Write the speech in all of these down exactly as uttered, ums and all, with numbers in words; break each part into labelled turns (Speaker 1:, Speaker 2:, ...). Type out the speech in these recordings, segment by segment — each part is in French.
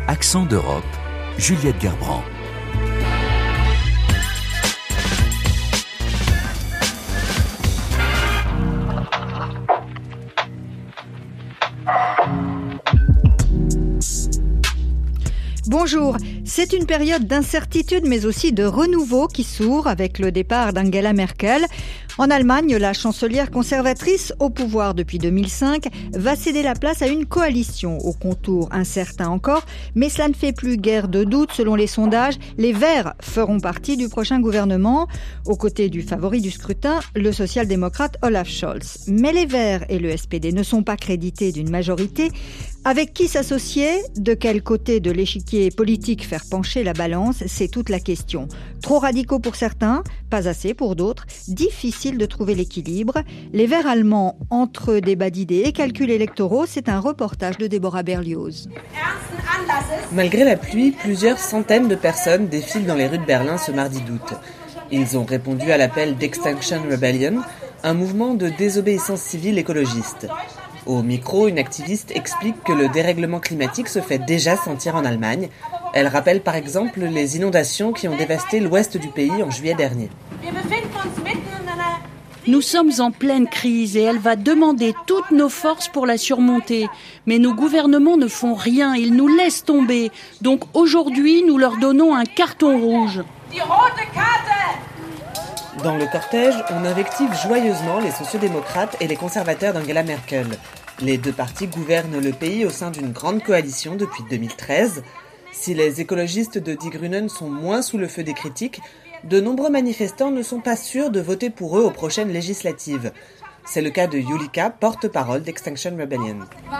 Speaker 1: Accent d'Europe, Juliette Gerbrand.
Speaker 2: Bonjour, c'est une période d'incertitude mais aussi de renouveau qui s'ouvre avec le départ d'Angela Merkel. En Allemagne, la chancelière conservatrice au pouvoir depuis deux mille cinq va céder la place à une coalition aux contours incertains encore, mais cela ne fait plus guère de doute. Selon les sondages, les Verts feront partie du prochain gouvernement, aux côtés du favori du scrutin, le social-démocrate Olaf Scholz. Mais les Verts et le S P D ne sont pas crédités d'une majorité. Avec qui s'associer? De quel côté de l'échiquier politique faire pencher la balance? C'est toute la question. Trop radicaux pour certains, pas assez pour d'autres. Difficile de trouver l'équilibre. Les Verts allemands entre débat d'idées et calculs électoraux, c'est un reportage de Déborah Berlioz.
Speaker 3: Malgré la pluie, plusieurs centaines de personnes défilent dans les rues de Berlin ce mardi d'août. Ils ont répondu à l'appel d'Extinction Rebellion, un mouvement de désobéissance civile écologiste. Au micro, une activiste explique que le dérèglement climatique se fait déjà sentir en Allemagne. Elle rappelle par exemple les inondations qui ont dévasté l'ouest du pays en juillet dernier.
Speaker 4: Nous sommes en pleine crise et elle va demander toutes nos forces pour la surmonter. Mais nos gouvernements ne font rien, ils nous laissent tomber. Donc aujourd'hui, nous leur donnons un carton rouge.
Speaker 3: Dans le cortège, on invective joyeusement les sociodémocrates et les conservateurs d'Angela Merkel. Les deux partis gouvernent le pays au sein d'une grande coalition depuis deux mille treize. Si les écologistes de Die Grünen sont moins sous le feu des critiques, de nombreux manifestants ne sont pas sûrs de voter pour eux aux prochaines législatives. C'est le cas de Julika, porte-parole d'Extinction Rebellion.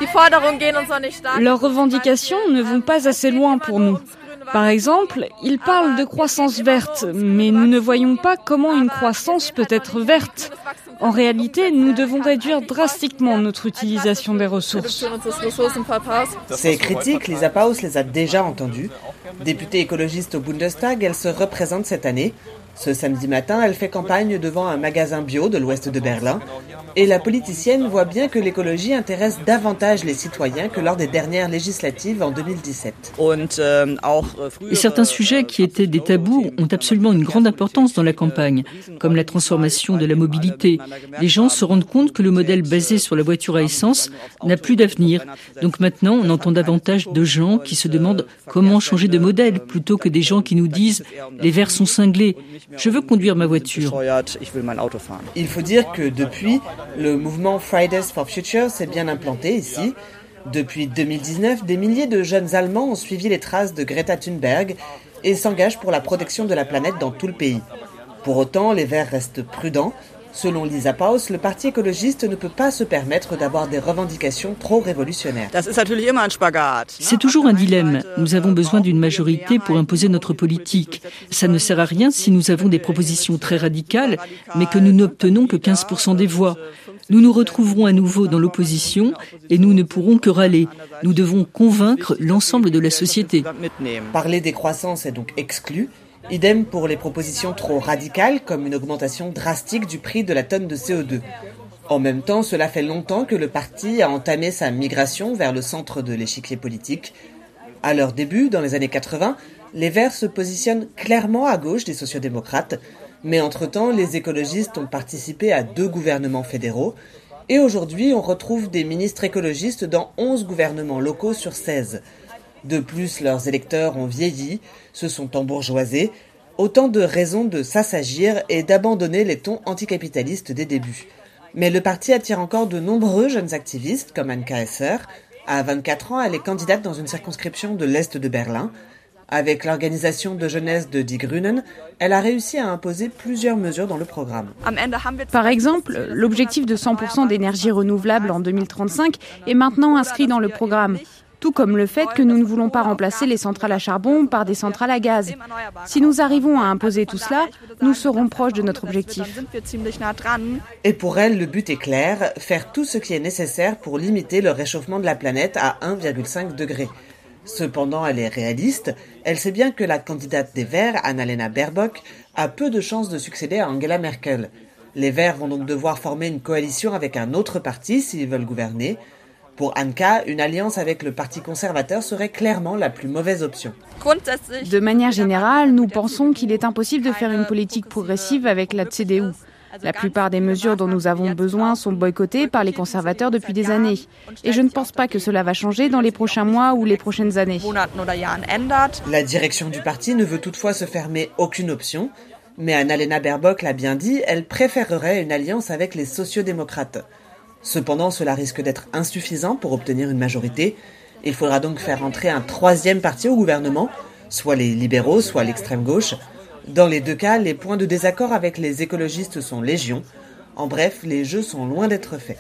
Speaker 5: Leurs revendications ne vont pas assez loin pour nous. Par exemple, ils parlent de croissance verte, mais nous ne voyons pas comment une croissance peut être verte. En réalité, nous devons réduire drastiquement notre utilisation des ressources.
Speaker 3: Ces critiques, Lisa Paus les a déjà entendues. Députée écologiste au Bundestag, elle se représente cette année. Ce samedi matin, elle fait campagne devant un magasin bio de l'ouest de Berlin. Et la politicienne voit bien que l'écologie intéresse davantage les citoyens que lors des dernières législatives en deux mille dix-sept.
Speaker 6: Et certains sujets qui étaient des tabous ont absolument une grande importance dans la campagne, comme la transformation de la mobilité. Les gens se rendent compte que le modèle basé sur la voiture à essence n'a plus d'avenir. Donc maintenant, on entend davantage de gens qui se demandent comment changer de modèle, plutôt que des gens qui nous disent « les verts sont cinglés ». Je veux conduire ma voiture.
Speaker 3: Il faut dire que depuis, le mouvement Fridays for Future s'est bien implanté ici. Depuis deux mille dix-neuf, des milliers de jeunes Allemands ont suivi les traces de Greta Thunberg et s'engagent pour la protection de la planète dans tout le pays. Pour autant, les Verts restent prudents. Selon Lisa Paus, le parti écologiste ne peut pas se permettre d'avoir des revendications trop révolutionnaires.
Speaker 6: C'est toujours un dilemme. Nous avons besoin d'une majorité pour imposer notre politique. Ça ne sert à rien si nous avons des propositions très radicales, mais que nous n'obtenons que quinze pour cent des voix. Nous nous retrouverons à nouveau dans l'opposition et nous ne pourrons que râler. Nous devons convaincre l'ensemble de la société.
Speaker 3: Parler des croissances est donc exclu. Idem pour les propositions trop radicales, comme une augmentation drastique du prix de la tonne de C O deux. En même temps, cela fait longtemps que le parti a entamé sa migration vers le centre de l'échiquier politique. À leur début, dans les années quatre-vingts, les Verts se positionnent clairement à gauche des sociodémocrates, mais entre-temps, les écologistes ont participé à deux gouvernements fédéraux, et aujourd'hui, on retrouve des ministres écologistes dans onze gouvernements locaux sur seize. De plus, leurs électeurs ont vieilli, se sont embourgeoisés, autant de raisons de s'assagir et d'abandonner les tons anticapitalistes des débuts. Mais le parti attire encore de nombreux jeunes activistes, comme Anka Esser. À vingt-quatre ans, elle est candidate dans une circonscription de l'Est de Berlin. Avec l'organisation de jeunesse de Die Grünen, elle a réussi à imposer plusieurs mesures dans le programme.
Speaker 5: Par exemple, l'objectif de cent pour cent d'énergie renouvelable en deux mille trente-cinq est maintenant inscrit dans le programme. Tout comme le fait que nous ne voulons pas remplacer les centrales à charbon par des centrales à gaz. Si nous arrivons à imposer tout cela, nous serons proches de notre objectif.
Speaker 3: Et pour elle, le but est clair, faire tout ce qui est nécessaire pour limiter le réchauffement de la planète à un virgule cinq degré. Cependant, elle est réaliste. Elle sait bien que la candidate des Verts, Annalena Baerbock, a peu de chances de succéder à Angela Merkel. Les Verts vont donc devoir former une coalition avec un autre parti s'ils veulent gouverner. Pour Anka, une alliance avec le Parti conservateur serait clairement la plus mauvaise option.
Speaker 7: De manière générale, nous pensons qu'il est impossible de faire une politique progressive avec la C D U. La plupart des mesures dont nous avons besoin sont boycottées par les conservateurs depuis des années. Et je ne pense pas que cela va changer dans les prochains mois ou les prochaines années.
Speaker 3: La direction du parti ne veut toutefois se fermer aucune option. Mais Annalena Baerbock l'a bien dit, elle préférerait une alliance avec les sociodémocrates. Cependant, cela risque d'être insuffisant pour obtenir une majorité. Il faudra donc faire entrer un troisième parti au gouvernement, soit les libéraux, soit l'extrême gauche. Dans les deux cas, les points de désaccord avec les écologistes sont légion. En bref, les jeux sont loin d'être faits.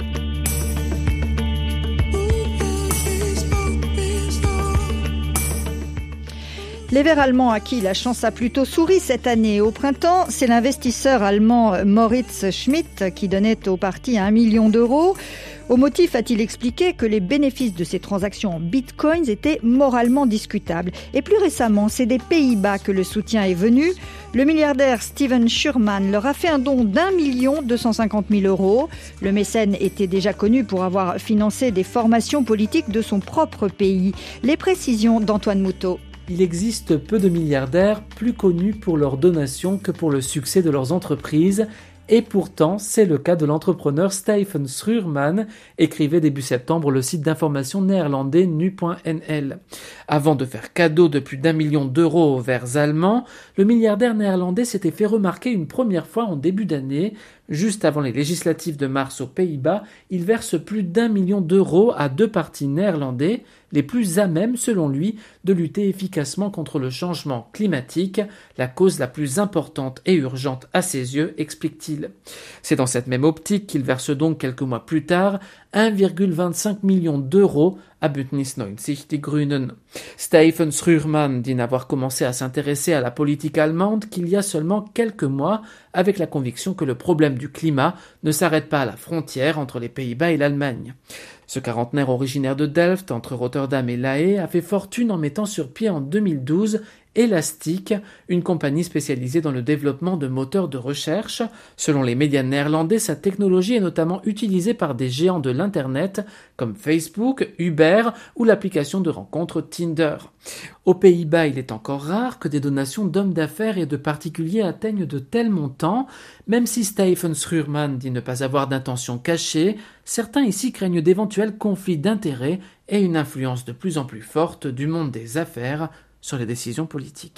Speaker 2: Les Verts allemands à qui la chance a plutôt souri cette année au printemps, c'est l'investisseur allemand Moritz Schmidt qui donnait au parti un million d'euros. Au motif, a-t-il expliqué que les bénéfices de ces transactions en bitcoins étaient moralement discutables. Et plus récemment, c'est des Pays-Bas que le soutien est venu. Le milliardaire Steven Schurman leur a fait un don d'un million deux cent cinquante mille euros. Le mécène était déjà connu pour avoir financé des formations politiques de son propre pays. Les précisions d'Antoine Moutot.
Speaker 8: Il existe peu de milliardaires plus connus pour leurs donations que pour le succès de leurs entreprises. Et pourtant, c'est le cas de l'entrepreneur Stephen Schurman, écrivait début septembre le site d'information néerlandais nu point n l. Avant de faire cadeau de plus d'un million d'euros aux Verts allemands, le milliardaire néerlandais s'était fait remarquer une première fois en début d'année. Juste avant les législatives de mars aux Pays-Bas, il verse plus d'un million d'euros à deux partis néerlandais, les plus à même, selon lui, de lutter efficacement contre le changement climatique, la cause la plus importante et urgente à ses yeux, explique-t-il. C'est dans cette même optique qu'il verse donc quelques mois plus tard un virgule vingt-cinq million d'euros à Bündnis neunzig Die Grünen. Stephen Schurman dit n'avoir commencé à s'intéresser à la politique allemande qu'il y a seulement quelques mois, avec la conviction que le problème du climat ne s'arrête pas à la frontière entre les Pays-Bas et l'Allemagne. Ce quarantenaire originaire de Delft, entre Rotterdam et La Haye, a fait fortune en mettant sur pied en deux mille douze Elastic, une compagnie spécialisée dans le développement de moteurs de recherche. Selon les médias néerlandais, sa technologie est notamment utilisée par des géants de l'Internet comme Facebook, Uber ou l'application de rencontres Tinder. Aux Pays-Bas, il est encore rare que des donations d'hommes d'affaires et de particuliers atteignent de tels montants. Même si Stephen Schurman dit ne pas avoir d'intention cachée, certains ici craignent d'éventuels conflits d'intérêts et une influence de plus en plus forte du monde des affaires sur les décisions politiques.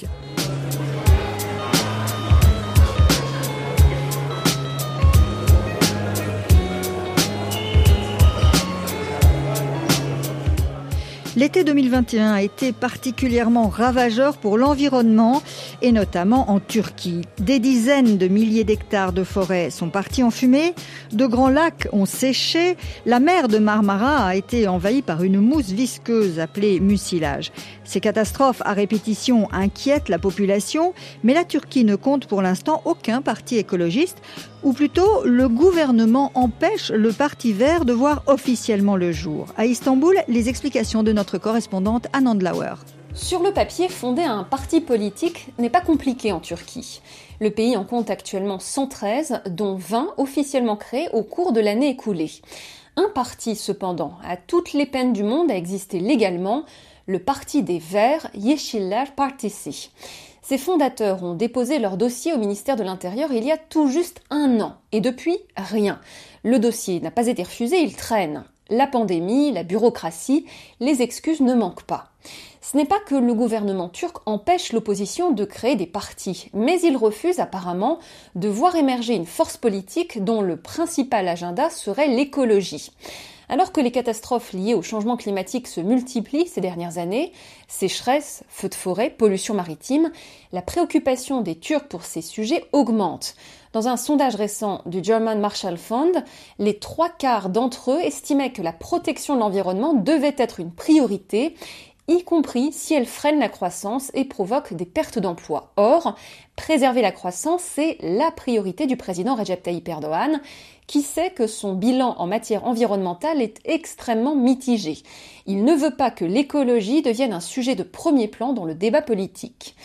Speaker 2: L'été deux mille vingt et un a été particulièrement ravageur pour l'environnement et notamment en Turquie. Des dizaines de milliers d'hectares de forêts sont partis en fumée, de grands lacs ont séché, la mer de Marmara a été envahie par une mousse visqueuse appelée mucilage. Ces catastrophes à répétition inquiètent la population, mais la Turquie ne compte pour l'instant aucun parti écologiste, ou plutôt le gouvernement empêche le Parti vert de voir officiellement le jour. À Istanbul, les explications de notre correspondante Anand Lauer.
Speaker 9: Sur le papier, fonder un parti politique n'est pas compliqué en Turquie. Le pays en compte actuellement cent treize, dont vingt officiellement créés au cours de l'année écoulée. Un parti, cependant, a toutes les peines du monde à exister légalement, le Parti des Verts, Yeşiller Partisi. Ses fondateurs ont déposé leur dossier au ministère de l'Intérieur il y a tout juste un an. Et depuis, rien. Le dossier n'a pas été refusé, il traîne. La pandémie, la bureaucratie, les excuses ne manquent pas. Ce n'est pas que le gouvernement turc empêche l'opposition de créer des partis, mais il refuse apparemment de voir émerger une force politique dont le principal agenda serait l'écologie. Alors que les catastrophes liées au changement climatique se multiplient ces dernières années, sécheresse, feux de forêt, pollution maritime, la préoccupation des Turcs pour ces sujets augmente. Dans un sondage récent du German Marshall Fund, les trois quarts d'entre eux estimaient que la protection de l'environnement devait être une priorité, y compris si elle freine la croissance et provoque des pertes d'emplois. Or, préserver la croissance, c'est la priorité du président Recep Tayyip Erdogan, qui sait que son bilan en matière environnementale est extrêmement mitigé. Il ne veut pas que l'écologie devienne un sujet de premier plan dans le débat politique.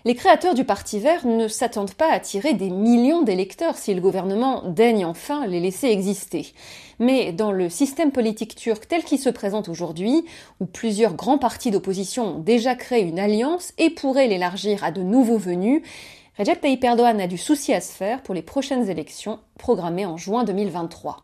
Speaker 9: Les créateurs du Parti vert ne s'attendent pas à attirer des millions d'électeurs si le gouvernement daigne enfin les laisser exister. Mais dans le système politique turc tel qu'il se présente aujourd'hui, où plusieurs grands partis d'opposition ont déjà créé une alliance et pourraient l'élargir à de nouveaux venus, Recep Tayyip Erdogan a du souci à se faire pour les prochaines élections programmées en juin deux mille vingt-trois.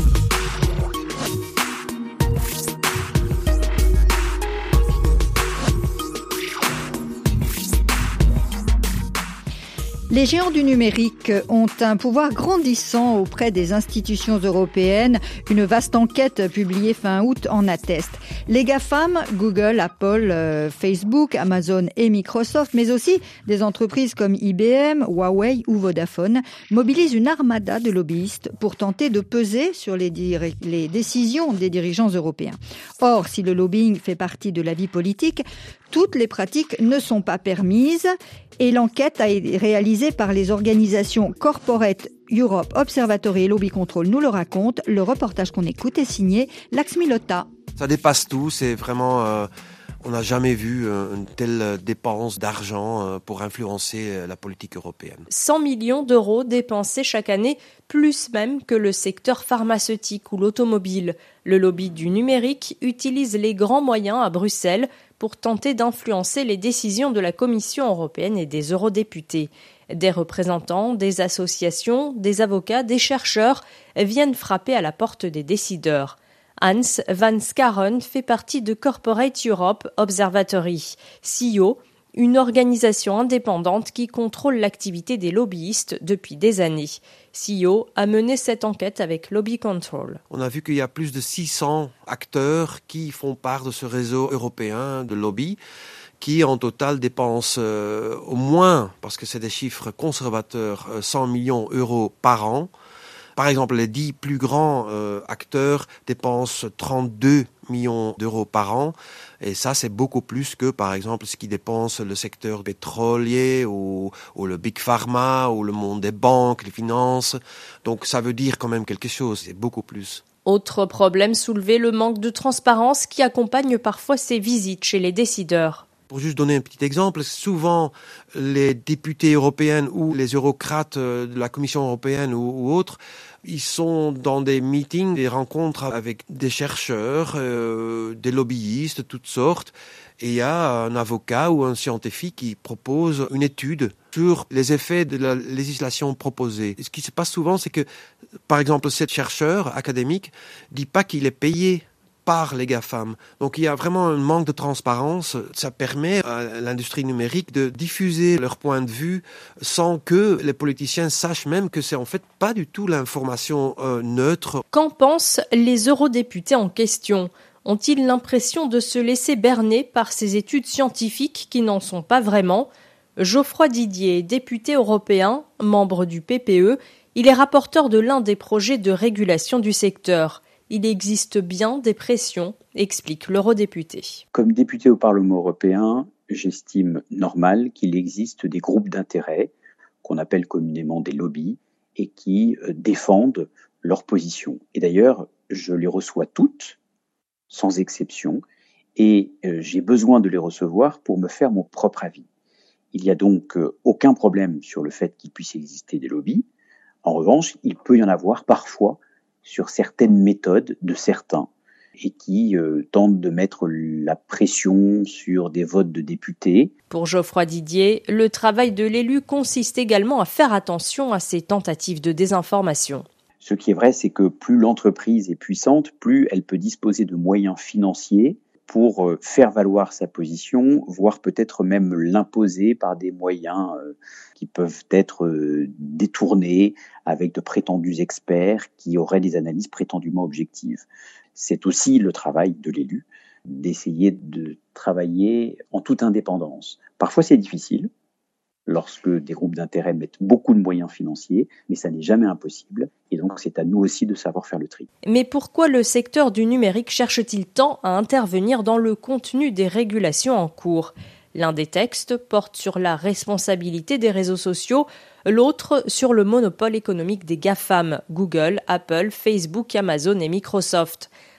Speaker 2: Les géants du numérique ont un pouvoir grandissant auprès des institutions européennes. Une vaste enquête publiée fin août en atteste. Les GAFAM, Google, Apple, euh, Facebook, Amazon et Microsoft, mais aussi des entreprises comme I B M, Huawei ou Vodafone, mobilisent une armada de lobbyistes pour tenter de peser sur les, dir- les décisions des dirigeants européens. Or, si le lobbying fait partie de la vie politique, toutes les pratiques ne sont pas permises et l'enquête a été réalisée par les organisations Corporate Europe Observatory et Lobby Control nous le raconte. Le reportage qu'on écoute est signé Laxmi Lotta.
Speaker 10: Ça dépasse tout, c'est vraiment... Euh, on n'a jamais vu euh, une telle dépense d'argent euh, pour influencer euh, la politique européenne.
Speaker 11: cent millions d'euros dépensés chaque année, plus même que le secteur pharmaceutique ou l'automobile. Le lobby du numérique utilise les grands moyens à Bruxelles pour tenter d'influencer les décisions de la Commission européenne et des eurodéputés. Des représentants, des associations, des avocats, des chercheurs viennent frapper à la porte des décideurs. Hans van Skaren fait partie de Corporate Europe Observatory, C E O, une organisation indépendante qui contrôle l'activité des lobbyistes depuis des années. C E O a mené cette enquête avec Lobby Control.
Speaker 10: On a vu qu'il y a plus de six cents acteurs qui font part de ce réseau européen de lobby, qui en total dépensent euh, au moins, parce que c'est des chiffres conservateurs, euh, cent millions d'euros par an. Par exemple, les dix plus grands euh, acteurs dépensent trente-deux millions d'euros par an. Et ça, c'est beaucoup plus que, par exemple, ce qui dépense le secteur pétrolier ou, ou le Big Pharma ou le monde des banques, les finances. Donc, ça veut dire quand même quelque chose. C'est beaucoup plus.
Speaker 11: Autre problème soulevé, le manque de transparence qui accompagne parfois ces visites chez les décideurs.
Speaker 10: Pour juste donner un petit exemple, souvent les députés européens ou les eurocrates de la Commission européenne ou, ou autres, ils sont dans des meetings, des rencontres avec des chercheurs, euh, des lobbyistes de toutes sortes. Et il y a un avocat ou un scientifique qui propose une étude sur les effets de la législation proposée. Et ce qui se passe souvent, c'est que, par exemple, ce chercheur académique dit pas qu'il est payé par les GAFAM. Donc il y a vraiment un manque de transparence. Ça permet à l'industrie numérique de diffuser leur point de vue sans que les politiciens sachent même que c'est en fait pas du tout l'information euh, neutre.
Speaker 11: Qu'en pensent les eurodéputés en question ? Ont-ils l'impression de se laisser berner par ces études scientifiques qui n'en sont pas vraiment ? Geoffroy Didier, député européen, membre du P P E, il est rapporteur de l'un des projets de régulation du secteur. Il existe bien des pressions, explique l'eurodéputé.
Speaker 12: Comme député au Parlement européen, j'estime normal qu'il existe des groupes d'intérêt, qu'on appelle communément des lobbies, et qui défendent leur position. Et d'ailleurs, je les reçois toutes, sans exception, et j'ai besoin de les recevoir pour me faire mon propre avis. Il n'y a donc aucun problème sur le fait qu'il puisse exister des lobbies. En revanche, il peut y en avoir parfois sur certaines méthodes de certains et qui euh, tentent de mettre la pression sur des votes de députés.
Speaker 11: Pour Geoffroy Didier, le travail de l'élu consiste également à faire attention à ces tentatives de désinformation.
Speaker 12: Ce qui est vrai, c'est que plus l'entreprise est puissante, plus elle peut disposer de moyens financiers pour euh, faire valoir sa position, voire peut-être même l'imposer par des moyens euh, qui peuvent être euh, détournés avec de prétendus experts qui auraient des analyses prétendument objectives. C'est aussi le travail de l'élu d'essayer de travailler en toute indépendance. Parfois c'est difficile, lorsque des groupes d'intérêt mettent beaucoup de moyens financiers, mais ça n'est jamais impossible. Et donc, c'est à nous aussi de savoir faire le tri.
Speaker 11: Mais pourquoi le secteur du numérique cherche-t-il tant à intervenir dans le contenu des régulations en cours ? L'un des textes porte sur la responsabilité des réseaux sociaux, l'autre sur le monopole économique des GAFAM, Google, Apple, Facebook, Amazon et Microsoft.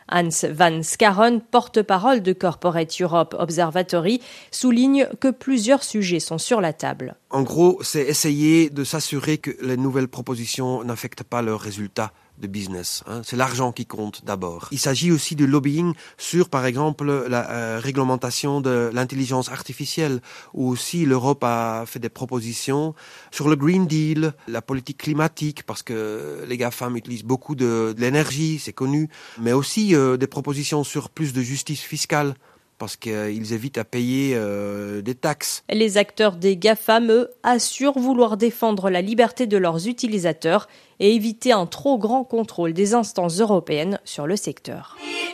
Speaker 11: Hans van Skaren, porte-parole de Corporate Europe Observatory, souligne que plusieurs sujets sont sur la table.
Speaker 10: En gros, c'est essayer de s'assurer que les nouvelles propositions n'affectent pas leurs résultats de business. Hein. C'est l'argent qui compte d'abord. Il s'agit aussi de lobbying sur, par exemple, la euh, réglementation de l'intelligence artificielle, où aussi l'Europe a fait des propositions sur le Green Deal, la politique climatique, parce que les GAFAM utilisent beaucoup de, de l'énergie, c'est connu, mais aussi euh, des propositions sur plus de justice fiscale, parce qu'ils évitent à payer euh, des taxes.
Speaker 11: Les acteurs des GAFAM, eux, assurent vouloir défendre la liberté de leurs utilisateurs et éviter un trop grand contrôle des instances européennes sur le secteur.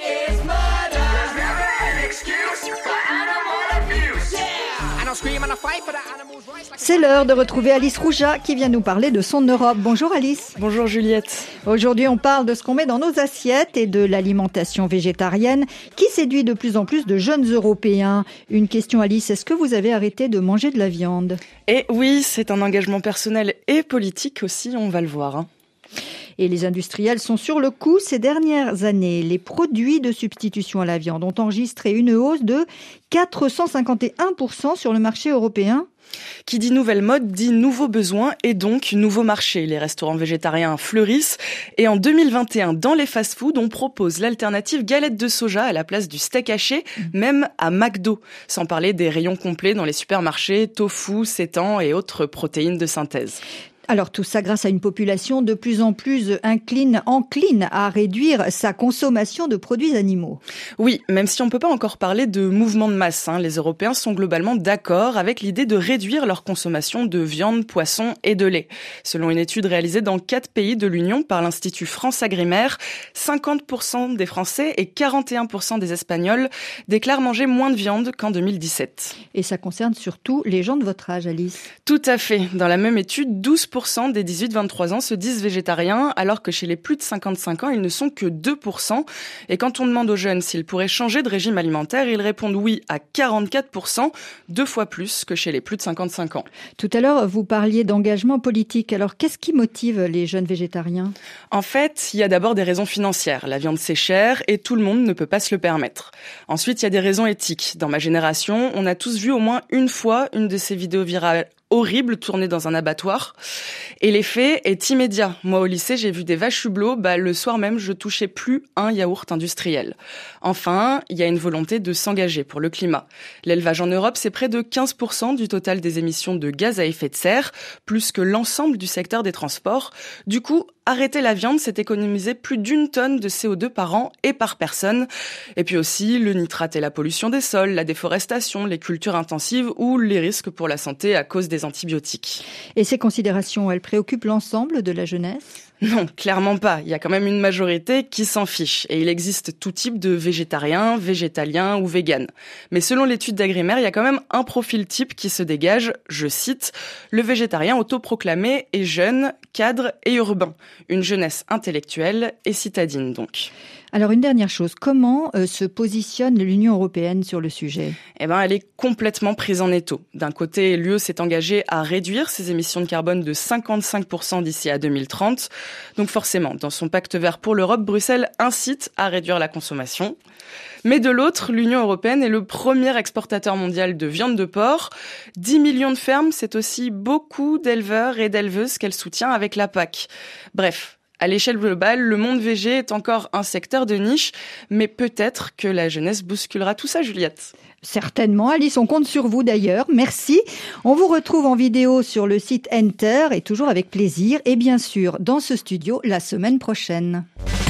Speaker 2: C'est l'heure de retrouver Alice Rouja qui vient nous parler de son Europe. Bonjour Alice.
Speaker 13: Bonjour Juliette.
Speaker 2: Aujourd'hui on parle de ce qu'on met dans nos assiettes et de l'alimentation végétarienne qui séduit de plus en plus de jeunes Européens. Une question Alice, est-ce que vous avez arrêté de manger de la viande ?
Speaker 13: Et oui, c'est un engagement personnel et politique aussi, on va le voir. Hein.
Speaker 2: Et les industriels sont sur le coup ces dernières années. Les produits de substitution à la viande ont enregistré une hausse de quatre cent cinquante et un pour cent sur le marché européen.
Speaker 13: Qui dit nouvelle mode dit nouveaux besoins et donc nouveau marché. Les restaurants végétariens fleurissent et en deux mille vingt et un, dans les fast-foods, on propose l'alternative galette de soja à la place du steak haché, même à McDo. Sans parler des rayons complets dans les supermarchés, tofu, sétan et autres protéines de synthèse.
Speaker 2: Alors tout ça grâce à une population de plus en plus incline, encline à réduire sa consommation de produits animaux.
Speaker 13: Oui, même si on ne peut pas encore parler de mouvement de masse, hein, les Européens sont globalement d'accord avec l'idée de réduire leur consommation de viande, poisson et de lait. Selon une étude réalisée dans quatre pays de l'Union par l'Institut France-Agrimer, cinquante pour cent des Français et quarante et un pour cent des Espagnols déclarent manger moins de viande qu'en deux mille dix-sept.
Speaker 2: Et ça concerne surtout les gens de votre âge, Alice.
Speaker 13: Tout à fait. Dans la même étude, douze pour cent des dix-huit vingt-trois ans se disent végétariens, alors que chez les plus de cinquante-cinq ans, ils ne sont que deux pour cent. Et quand on demande aux jeunes s'ils pourraient changer de régime alimentaire, ils répondent oui à quarante-quatre pour cent, deux fois plus que chez les plus de cinquante-cinq ans.
Speaker 2: Tout à l'heure, vous parliez d'engagement politique. Alors, qu'est-ce qui motive les jeunes végétariens ?
Speaker 13: En fait, il y a d'abord des raisons financières. La viande, c'est cher et tout le monde ne peut pas se le permettre. Ensuite, il y a des raisons éthiques. Dans ma génération, on a tous vu au moins une fois une de ces vidéos virales horrible tournée dans un abattoir. Et l'effet est immédiat. Moi, au lycée, j'ai vu des vaches hublots. Bah, le soir même, je touchais plus un yaourt industriel. Enfin, il y a une volonté de s'engager pour le climat. L'élevage en Europe, c'est près de quinze pour cent du total des émissions de gaz à effet de serre, plus que l'ensemble du secteur des transports. Du coup, arrêter la viande, c'est économiser plus d'une tonne de C O deux par an et par personne. Et puis aussi, le nitrate et la pollution des sols, la déforestation, les cultures intensives ou les risques pour la santé à cause des antibiotiques.
Speaker 2: Et ces considérations, elles préoccupent l'ensemble de la jeunesse ?
Speaker 13: Non, clairement pas. Il y a quand même une majorité qui s'en fiche. Et il existe tout type de végétariens, végétaliens ou véganes. Mais selon l'étude d'Agrimer, il y a quand même un profil type qui se dégage, je cite, le végétarien autoproclamé est jeune, cadre et urbain. Une jeunesse intellectuelle et citadine donc.
Speaker 2: Alors une dernière chose, comment euh, se positionne l'Union européenne sur le sujet ?
Speaker 13: Eh ben, elle est complètement prise en étau. D'un côté, l'U E s'est engagée à réduire ses émissions de carbone de cinquante-cinq pour cent d'ici à deux mille trente. Donc forcément, dans son pacte vert pour l'Europe, Bruxelles incite à réduire la consommation. Mais de l'autre, l'Union européenne est le premier exportateur mondial de viande de porc. dix millions de fermes, c'est aussi beaucoup d'éleveurs et d'éleveuses qu'elle soutient avec la P A C. Bref. À l'échelle globale, le monde végé est encore un secteur de niche, mais peut-être que la jeunesse bousculera tout ça, Juliette.
Speaker 2: Certainement, Alice, on compte sur vous d'ailleurs. Merci. On vous retrouve en vidéo sur le site Enter et toujours avec plaisir. Et bien sûr, dans ce studio la semaine prochaine.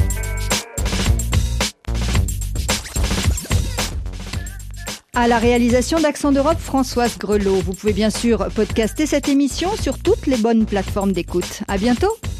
Speaker 2: À la réalisation d'Accent d'Europe, Françoise Grelot. Vous pouvez bien sûr podcaster cette émission sur toutes les bonnes plateformes d'écoute. À bientôt.